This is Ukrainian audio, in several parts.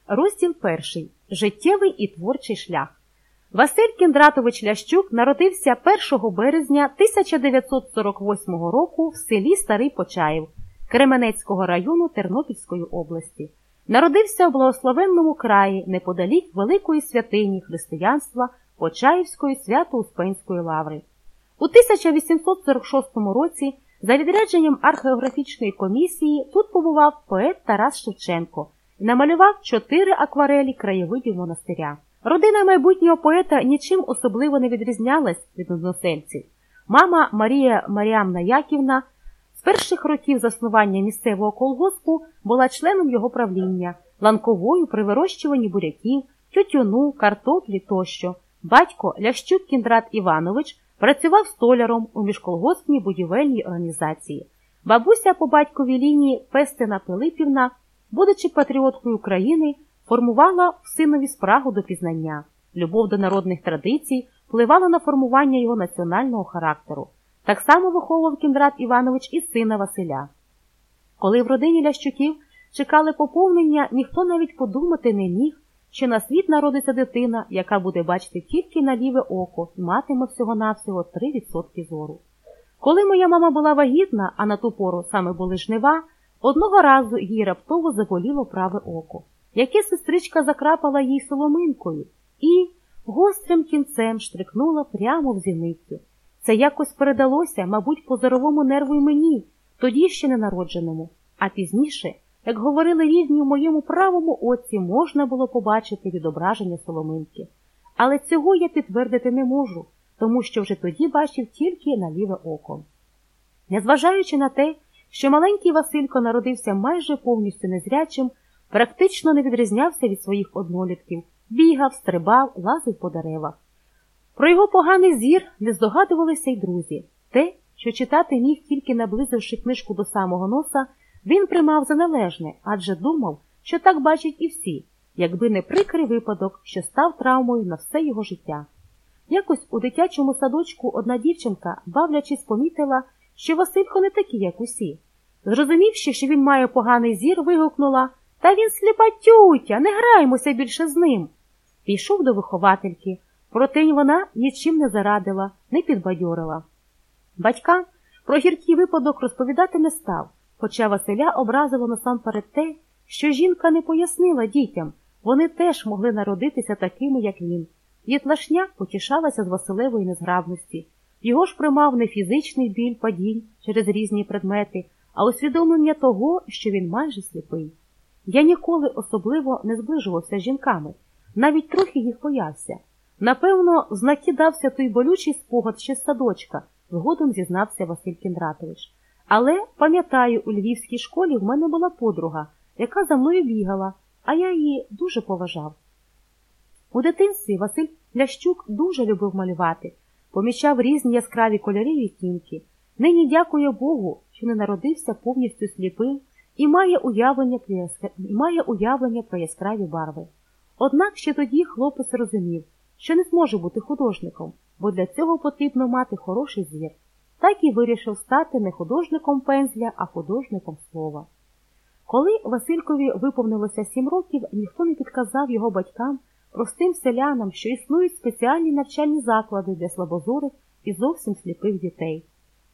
Розділ 1. Життєвий і творчий шлях. Василь Кіндратович Лящук народився 1 березня 1948 року в селі Старий Почаїв Кременецького району Тернопільської області. Народився у благословенному краї неподалік великої святині християнства Почаївської Свято-Успенської лаври. У 1846 році за відрядженням археографічної комісії тут побував поет Тарас Шевченко і намалював 4 акварелі краєвидів монастиря. Родина майбутнього поета нічим особливо не відрізнялась від односельців. Мама Марія Маріамна Яківна з перших років заснування місцевого колгоспу була членом його правління, ланковою при вирощуванні буряків, тютюну, картоплі тощо. Батько Лящук Кіндрат Іванович працював столяром у міжколгоспній будівельній організації. Бабуся по батьковій лінії Пестина Пилипівна, будучи патріоткою України, формувала в синові спрагу до пізнання. Любов до народних традицій впливала на формування його національного характеру. Так само виховував Кіндрат Іванович і сина Василя. Коли в родині Лящуків чекали поповнення, ніхто навіть подумати не міг, що на світ народиться дитина, яка буде бачити тільки на ліве око і матиме всього-навсього 3% зору. Коли моя мама була вагітна, а на ту пору саме були жнива, одного разу їй раптово заболіло праве око, яке сестричка закрапала їй соломинкою і гострим кінцем штрикнула прямо в зіницю. Це якось передалося, мабуть, по зоровому нерву й мені, тоді ще ненародженому, а пізніше, як говорили рідні, у моєму правому оці можна було побачити відображення соломинки. Але цього я підтвердити не можу, тому що вже тоді бачив тільки на ліве око. Незважаючи на те, що маленький Василько народився майже повністю незрячим, практично не відрізнявся від своїх однолітків, бігав, стрибав, лазив по деревах. Про його поганий зір не здогадувалися й друзі. Те, що читати міг тільки наблизивши книжку до самого носа, він приймав за належне, адже думав, що так бачать і всі, якби не прикрий випадок, що став травмою на все його життя. Якось у дитячому садочку одна дівчинка, бавлячись, помітила, що Василько не такий, як усі. Зрозумівши, що він має поганий зір, вигукнула: «Та він сліпа тютя, не граймося більше з ним!» Пішов до виховательки, проте вона нічим не зарадила, не підбадьорила. Батькам про гіркий випадок розповідати не став, хоча Василя образило насамперед те, що жінка не пояснила дітям, вони теж могли народитися такими, як він. Дітлашня потішалася з Василевої незграбності. Його ж примав не фізичний біль падінь через різні предмети, а усвідомлення того, що він майже сліпий. Я ніколи особливо не зближувався з жінками, навіть трохи їх боявся. Напевно, в знаки дався той болючий спогад ще з садочка, згодом зізнався Василь Кіндратович. Але, пам'ятаю, у львівській школі в мене була подруга, яка за мною бігала, а я її дуже поважав. У дитинстві Василь Лящук дуже любив малювати, помічав різні яскраві кольори і відтінки. Нині дякує Богу, що не народився повністю сліпим і має уявлення про яскраві барви. Однак ще тоді хлопець розумів, що не зможе бути художником, бо для цього потрібно мати хороший зір. Так і вирішив стати не художником пензля, а художником слова. Коли Василькові виповнилося 7 років, ніхто не підказав його батькам, простим селянам, що існують спеціальні навчальні заклади для слабозорих і зовсім сліпих дітей.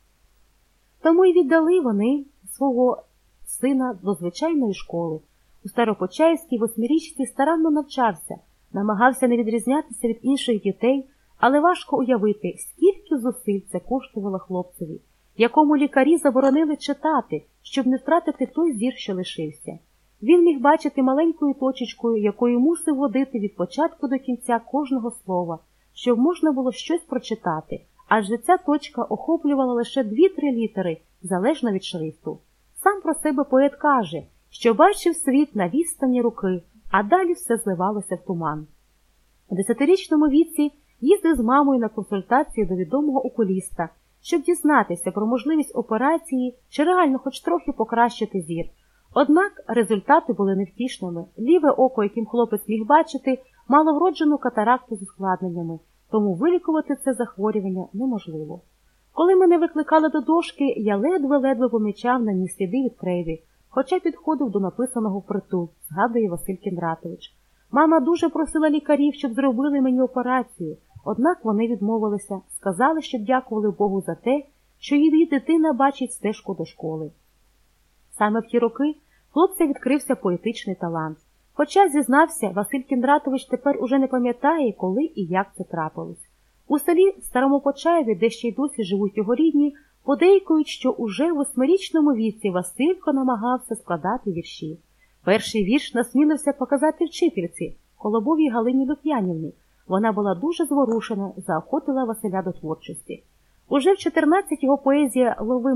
Тому й віддали вони свого сина до звичайної школи. У Старопочаївській 8-річці старанно навчався, намагався не відрізнятися від інших дітей, але важко уявити, скільки зусиль це коштувало хлопцеві, якому лікарі заборонили читати, щоб не втратити той зір, що лишився. Він міг бачити маленькою точечкою, якою мусив водити від початку до кінця кожного слова, щоб можна було щось прочитати, адже ця точка охоплювала лише 2-3 літери, залежно від шрифту. Сам про себе поет каже, що бачив світ на відстані руки, а далі все зливалося в туман. У 10-річному віці їздив з мамою на консультацію до відомого окуліста, щоб дізнатися про можливість операції чи реально хоч трохи покращити зір. Однак результати були невтішними. Ліве око, яким хлопець міг бачити, мало вроджену катаракту з ускладненнями, тому вилікувати це захворювання неможливо. Коли мене викликали до дошки, я ледве-ледве помічав на ній сліди від криві, хоча підходив до написаного впритул, згадує Василь Кіндратович. Мама дуже просила лікарів, щоб зробили мені операцію, однак вони відмовилися, сказали, щоб дякували Богу за те, що її дитина бачить стежку до школи. Саме в ті роки хлопця відкрився поетичний талант. Хоча, зізнався, Василь Кіндратович тепер уже не пам'ятає, коли і як це трапилось. У селі Старому Почаєві, де ще й досі живуть його рідні, подейкують, що уже в 8-річному віці Василько намагався складати вірші. Перший вірш насмілився показати вчительці, Колобовій Галині Лук'янівні. Вона була дуже зворушена, заохотила Василя до творчості. Уже в 14 його поезія «Зови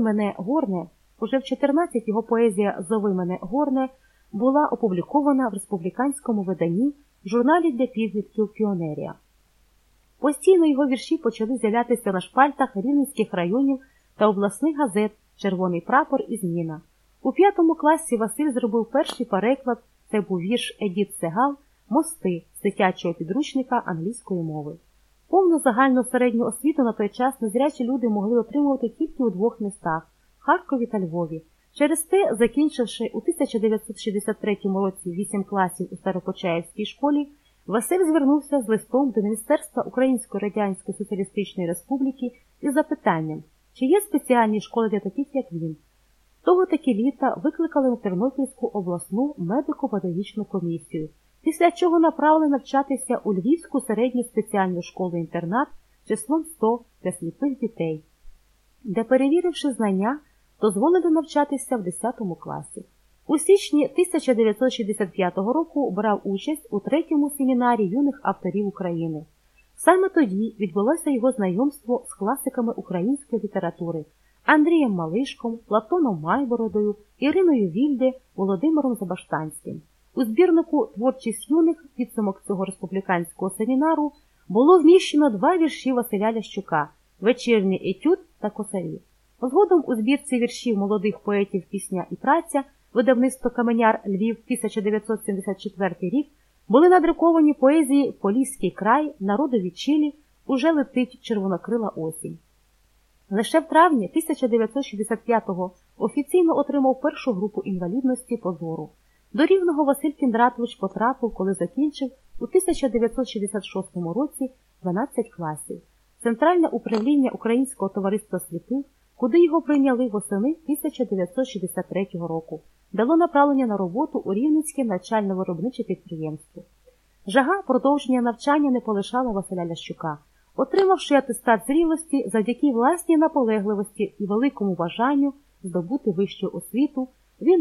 мене горне» була опублікована в республіканському виданні в журналі для підлітків «Піонерія». Постійно його вірші почали з'являтися на шпальтах рівненських районів та обласних газет «Червоний прапор» і «Зміна». У 5 класі Василь зробив перший переклад, це був вірш Едіт Сегал «Мости» з дитячого підручника англійської мови. Повну загальну середню освіту на той час незрячі люди могли отримувати тільки у 2 містах – Харкові та Львові. Через те, закінчивши у 1963 році 8 класів у Старопочаївській школі, Василь звернувся з листом до Міністерства Української Радянської Соціалістичної Республіки із запитанням, чи є спеціальні школи для таких, як він. Того-таки літа викликали на Тернопільську обласну медико-педагогічну комісію, після чого направили навчатися у Львівську середню спеціальну школу-інтернат числом 100 для сліпих дітей, де, перевіривши знання, дозволили навчатися в 10 класі. У січні 1965 року брав участь у 3-му семінарі юних авторів України. Саме тоді відбулося його знайомство з класиками української літератури Андрієм Малишком, Платоном Майбородою, Іриною Вільде, Володимиром Забаштанським. У збірнику «Творчість юних» підсумок цього республіканського семінару було вміщено 2 вірші Василя Лящука «Вечірній етюд» та «Косарі». Згодом у збірці віршів молодих поетів «Пісня і праця» видавництво «Каменяр», Львів, 1974 рік, були надруковані поезії «Поліський край», «Народові Чилі», «Уже летить червонокрила осінь». Лише в травні 1965-го офіційно отримав 1-шу групу інвалідності по зору. До Рівного Василь Кіндратович потрапив, коли закінчив у 1966 році 12 класів. Центральне управління Українського товариства сліпих, куди його прийняли восени 1963 року, дало направлення на роботу у Рівненське навчально-виробниче підприємство. Жага продовження навчання не полишала Василя Лящука. Отримавши атестат зрілості завдяки власній наполегливості і великому бажанню здобути вищу освіту, він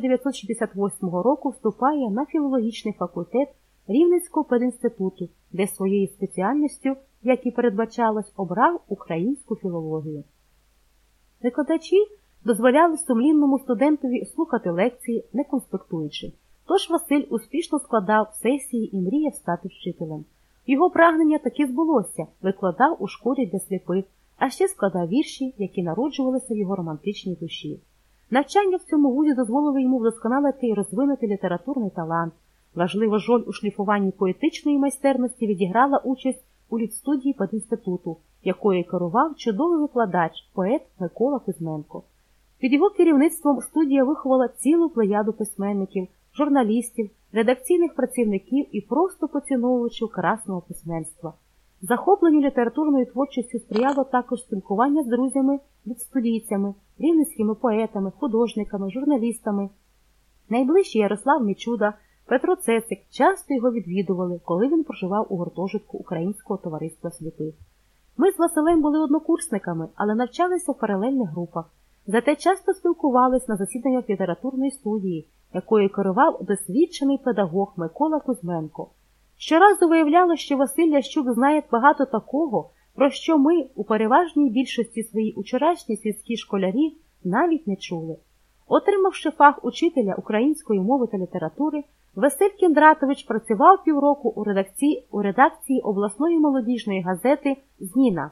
1968 року вступає на філологічний факультет Рівненського педінституту, де своєю спеціальністю, як і передбачалось, обрав українську філологію. Викладачі дозволяли сумлінному студентові слухати лекції, не конспектуючи. Тож Василь успішно складав сесії і мріяв стати вчителем. Його прагнення таки збулося, викладав у школі для сліпих, а ще складав вірші, які народжувалися в його романтичній душі. Навчання в цьому вузі дозволило йому вдосконалити і розвинути літературний талант. Важливу роль у шліфуванні поетичної майстерності відіграла участь у літстудії педінституту, якою керував чудовий викладач, поет Микола Кузьменко. Під його керівництвом студія виховала цілу плеяду письменників, журналістів, редакційних працівників і просто поціновувачів красного письменства. Захопленню літературною творчістю сприяло також спілкування з друзями, літстудійцями, рівненськими поетами, художниками, журналістами. Найближчі Ярослав Мічуда, Петро Цецик часто його відвідували, коли він проживав у гуртожитку Українського товариства сліпих. Ми з Василем були однокурсниками, але навчалися в паралельних групах. Зате часто спілкувались на засіданнях літературної студії, якою керував досвідчений педагог Микола Кузьменко. Щоразу виявляло, що Василь Лящук знає багато такого, про що ми, у переважній більшості своїй учорашній сільські школярі, навіть не чули. Отримавши фах учителя української мови та літератури, Василь Кіндратович працював півроку у редакції обласної молодіжної газети «Зміна».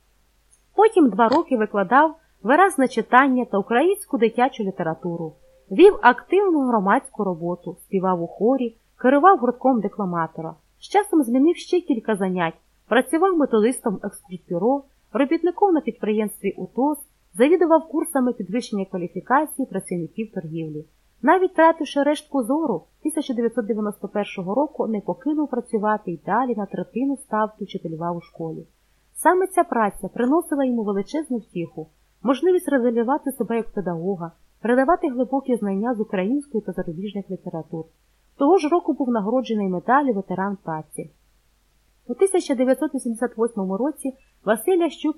Потім 2 роки викладав виразне читання та українську дитячу літературу. Вів активну громадську роботу, співав у хорі, керував гуртком декламатора. З часом змінив ще кілька занять, працював методистом екскурсбюро, робітником на підприємстві УТОС, завідував курсами підвищення кваліфікації працівників торгівлі. Навіть втративши рештку зору, 1991 року не покинув працювати й далі на третину ставки вчителював у школі. Саме ця праця приносила йому величезну втіху, можливість реалізувати себе як педагога, передавати глибокі знання з української та зарубіжних літератур. Того ж року був нагороджений медаллю «Ветеран праці». У 1988 році Василь Лящук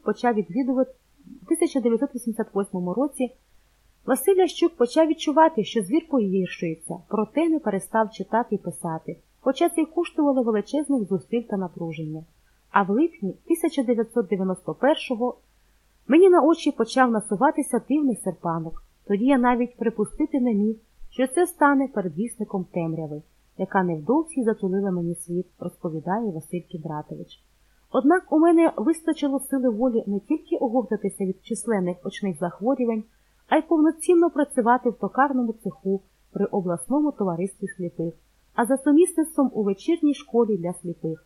почав відчувати, що звір погіршується, проте не перестав читати і писати, хоча це й коштувало величезних зусиль та напруження. А в липні 1991-го мені на очі почав насуватися дивний серпанок. Тоді я навіть припустити не міг, що це стане передвісником темряви, яка невдовзі затулила мені світ, розповідає Василь Кіндратович. Однак у мене вистачило сили волі не тільки оговтатися від численних очних захворювань, а й повноцінно працювати в токарному цеху при обласному товаристві сліпих, а за сумісництвом у вечірній школі для сліпих.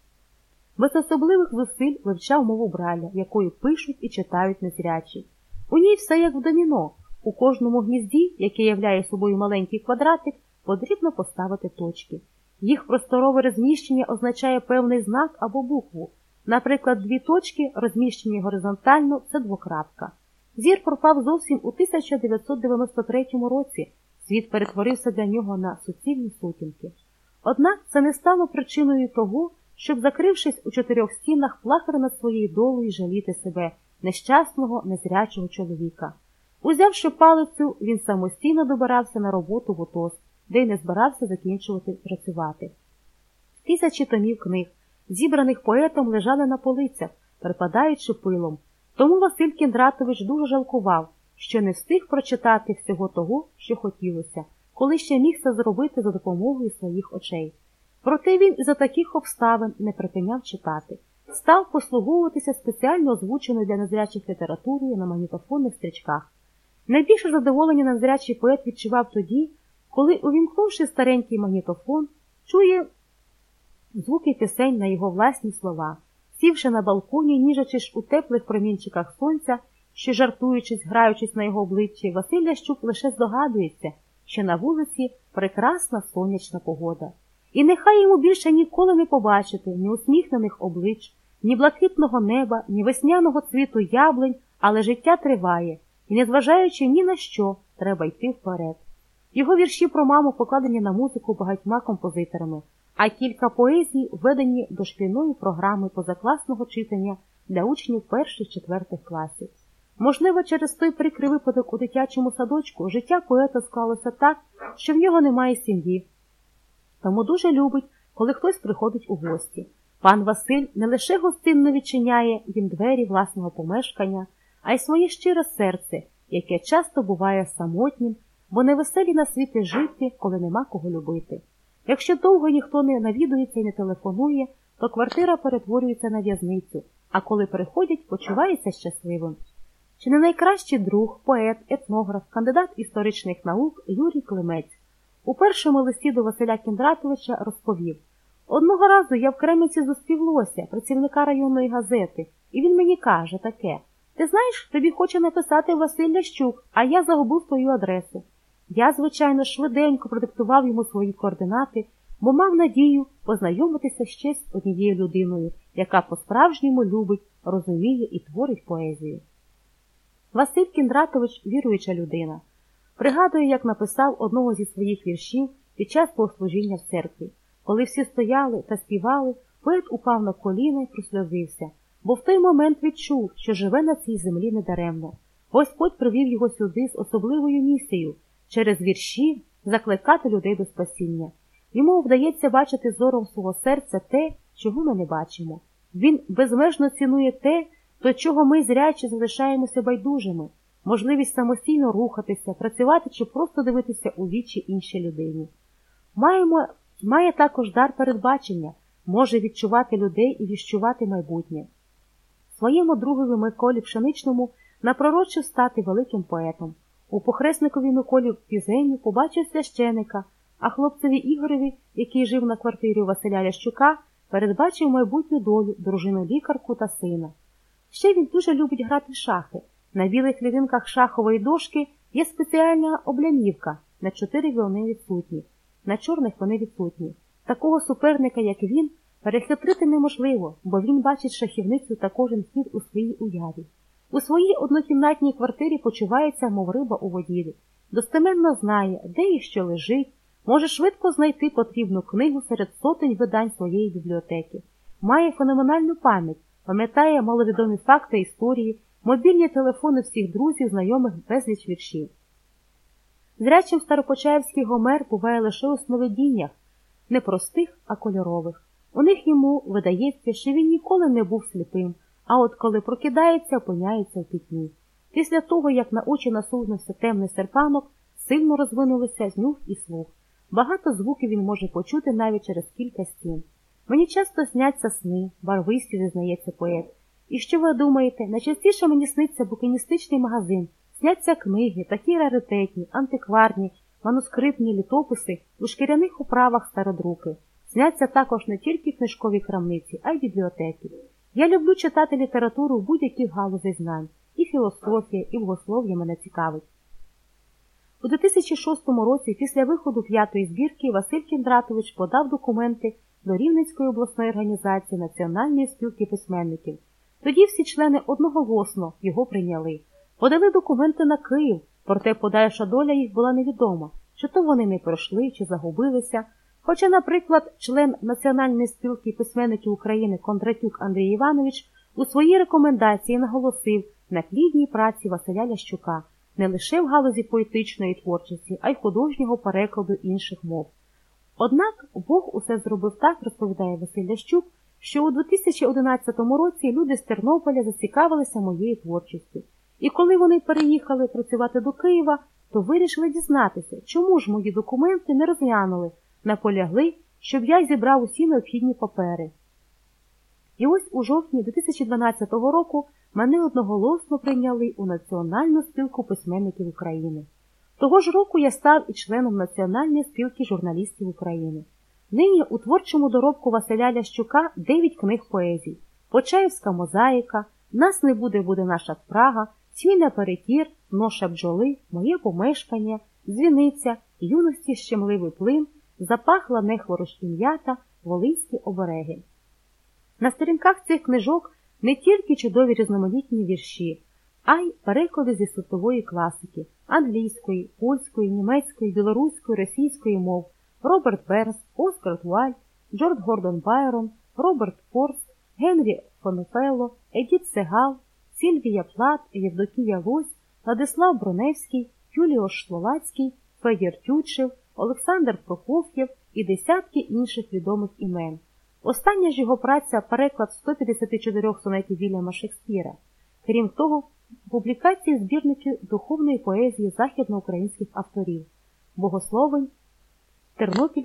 Без особливих зусиль вивчав мову Брайля, якою пишуть і читають незрячі. У ній все як в доміно. У кожному гнізді, яке являє собою маленький квадратик, потрібно поставити точки. Їх просторове розміщення означає певний знак або букву. Наприклад, дві точки, розміщені горизонтально, це двокрапка. Зір пропав зовсім у 1993 році. Світ перетворився для нього на суцільні сутінки. Однак це не стало причиною того, щоб, закрившись у чотирьох стінах, плакати над своєю долею і жаліти себе, нещасного, незрячого чоловіка. Узявши палицю, він самостійно добирався на роботу в УТОС, де й не збирався закінчувати працювати. Тисячі томів книг, зібраних поетом, лежали на полицях, припадаючи пилом. Тому Василь Кіндратович дуже жалкував, що не встиг прочитати всього того, що хотілося, коли ще міг це зробити за допомогою своїх очей. Проте він із-за таких обставин не припиняв читати. Став послуговуватися спеціально озвученою для незрячих літературою на магнітофонних стрічках. Найбільше задоволення незрячий поет відчував тоді, коли, увімкнувши старенький магнітофон, чує звуки пісень на його власні слова. Сівши на балконі, ніжачись у теплих промінчиках сонця, що, жартуючись, граючись на його обличчі, Василь Лящук лише здогадується, що на вулиці прекрасна сонячна погода. І нехай йому більше ніколи не побачити ні усміхнених облич, ні блакитного неба, ні весняного цвіту яблунь, але життя триває, і, незважаючи ні на що, треба йти вперед. Його вірші про маму покладені на музику багатьма композиторами, а кілька поезій введені до шкільної програми позакласного читання для учнів перших-четвертих класів. Можливо, через той прикрий випадок у дитячому садочку життя поета склалося так, що в нього немає сім'ї. Тому дуже любить, коли хтось приходить у гості. Пан Василь не лише гостинно відчиняє їм двері власного помешкання, а й своє щире серце, яке часто буває самотнім, бо невеселі на світі жити, коли нема кого любити. Якщо довго ніхто не навідується і не телефонує, то квартира перетворюється на в'язницю, а коли приходять, почувається щасливим. Чи не найкращий друг, поет, етнограф, кандидат історичних наук Юрій Климець у першому листі до Василя Кіндратовича розповів: «Одного разу я в Кременці зустрів Лося, працівника районної газети, і він мені каже таке: ти знаєш, тобі хоче написати Василь Лящук, а я загубив твою адресу». Я, звичайно, швиденько продиктував йому свої координати, бо мав надію познайомитися ще з однією людиною, яка по-справжньому любить, розуміє і творить поезію. Василь Кіндратович – віруюча людина. Пригадую, як написав одного зі своїх віршів під час богослужіння в церкві. Коли всі стояли та співали, поет упав на коліна і просльозився, бо в той момент відчув, що живе на цій землі недаремно. Господь привів його сюди з особливою місією – через вірші закликати людей до спасіння. Йому вдається бачити зором свого серця те, чого ми не бачимо. Він безмежно цінує те, до чого ми, зрячі, залишаємося байдужими, можливість самостійно рухатися, працювати чи просто дивитися у вічі іншій людині. Має також дар передбачення, може відчувати людей і віщувати майбутнє. Своєму другові Миколі Пшеничному напророчив стати великим поетом. У похресникові Миколі Пізені побачив священика, а хлопцеві Ігореві, який жив на квартирі у Василя Лящука, передбачив майбутню долю, дружину-лікарку та сина. Ще він дуже любить грати в шахи. На білих клітинках шахової дошки є спеціальна облямівка, на 4 вони відсутні, на чорних вони відсутні. Такого суперника, як він, перехитрити неможливо, бо він бачить шахівницю та кожен хід у своїй уяві. У своїй однокімнатній квартирі почувається, мов риба у воді. Достеменно знає, де і що лежить, може швидко знайти потрібну книгу серед сотень видань своєї бібліотеки. Має феноменальну пам'ять, пам'ятає маловідомі факти історії, мобільні телефони всіх друзів, знайомих безліч віршів. Зрячим старопочаївський Гомер буває лише у сновидіннях, не простих, а кольорових. У них йому видається, що він ніколи не був сліпим, а от коли прокидається, опиняється в пітьмі. Після того, як на очі насунувся темний серпанок, сильно розвинулися нюх і слух. Багато звуків він може почути навіть через кілька стін. Мені часто сняться сни, барвисті, зізнається поет. І що ви думаєте, найчастіше мені сниться букіністичний магазин, сняться книги, такі раритетні, антикварні, манускриптні літописи у шкіряних оправах стародруки. Сняться також не тільки книжкові крамниці, а й бібліотеки. Я люблю читати літературу в будь-яких галузей знань. І філософія, і богослов'я мене цікавить. У 2006 році, після виходу 5-ї збірки, Василь Кіндратович подав документи до Рівненської обласної організації Національної спілки письменників. Тоді всі члени одноголосно його прийняли. Подали документи на Київ, проте подальша доля їх була невідома, чи то вони не пройшли, чи загубилися. Хоча, наприклад, член Національної спілки письменників України Кондратюк Андрій Іванович у своїй рекомендації наголосив на плідній праці Василя Лящука не лише в галузі поетичної творчості, а й художнього перекладу інших мов. Однак Бог усе зробив так, розповідає Василь Лящук, що у 2011 році люди з Тернополя зацікавилися моєю творчістю. І коли вони переїхали працювати до Києва, то вирішили дізнатися, чому ж мої документи не розглянули, наполягли, щоб я зібрав усі необхідні папери. І ось у жовтні 2012 року мене одноголосно прийняли у Національну спілку письменників України. Того ж року я став і членом Національної спілки журналістів України. Нині у творчому доробку Василя Лящука 9 книг поезій: «Почаївська мозаїка», «Нас не буде, буде наша Прага», «Свій наперекір», «Ноша бджоли», «Моє помешкання», «Дзвіниця», «Юності щемливий плин», «Запахла нехворощ і м'ята», «Волинські обереги». На сторінках цих книжок не тільки чудові різноманітні вірші, а й переклади зі світової класики – англійської, польської, німецької, білоруської, російської мов – Роберт Бернс, Оскар Уайльд, Джордж Гордон Байрон, Роберт Форст, Генрі Фонефелло, Едіт Сегал, Сільвія Плат, Євдокія Лось, Владислав Броневський, Юліош Словацький, Федір Тютчев, Олександр Прокоф'єв і десятки інших відомих імен. Остання ж його праця – переклад 154 сонетів Вільяма Шекспіра. Крім того, публікації збірників духовної поезії західноукраїнських авторів. Богословень, Тернопіль,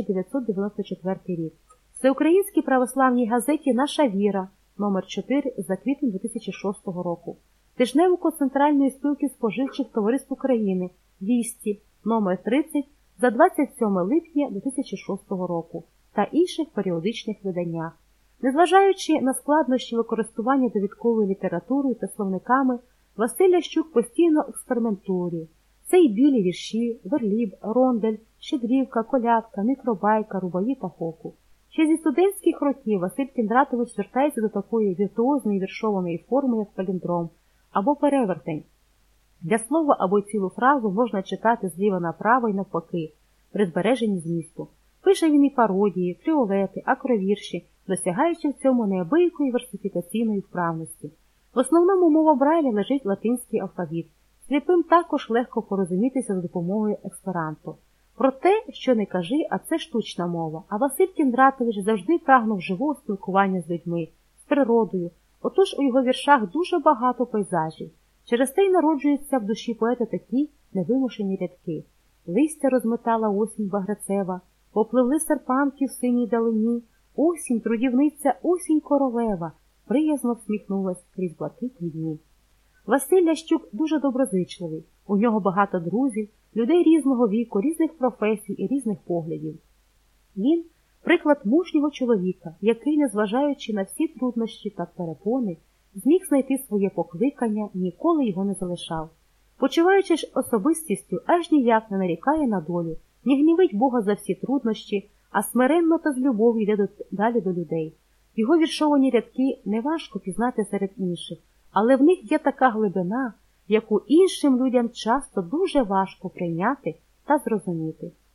1994 рік. Всеукраїнській православній газеті «Наша віра», номер 4 за квітень 2006 року. Тижневику Центральної спілки споживчих товариств України «Вісті», номер 30 за 27 липня 2006 року та інших періодичних виданнях. Незважаючи на складнощі використання довідковою літературою та словниками, Василь Лящук постійно експериментує. Це й білі вірші, верліб, рондель, щедрівка, колядка, мікробайка, рубаї та хоку. Ще зі студентських років Василь Кіндратович звертається до такої віртуозної віршованої форми, як паліндром або перевертень. Для слова або цілу фразу можна читати зліва направо і навпаки, при збереженні змісту. Пише він і пародії, тріолети, акровірші, досягаючи в цьому неабиякої версифікаційної вправності. В основному мова Брайля лежить латинський алфавіт. Сліпим також легко порозумітися за допомогою есперанто. Про те, що не кажи, а це штучна мова. А Василь Кіндратович завжди прагнув живого спілкування з людьми, з природою. Отож у його віршах дуже багато пейзажів. Через те й народжуються в душі поета такі невимушені рядки. Листя розметала осінь багрецева, попливли серпанки в синій далині, осінь, трудівниця, осінь королева, приязно всміхнулась крізь блакитні дні. Василь Лящук дуже доброзичливий, у нього багато друзів, людей різного віку, різних професій і різних поглядів. Він – приклад мужнього чоловіка, який, незважаючи на всі труднощі та перепони, зміг знайти своє покликання і ніколи його не залишав. Почуваючи ж особистістю, аж ніяк не нарікає на долю, не гнівить Бога за всі труднощі, а смиренно та з любов'ю йде далі до людей. Його віршовані рядки неважко пізнати серед інших, але в них є така глибина, яку іншим людям часто дуже важко прийняти та зрозуміти.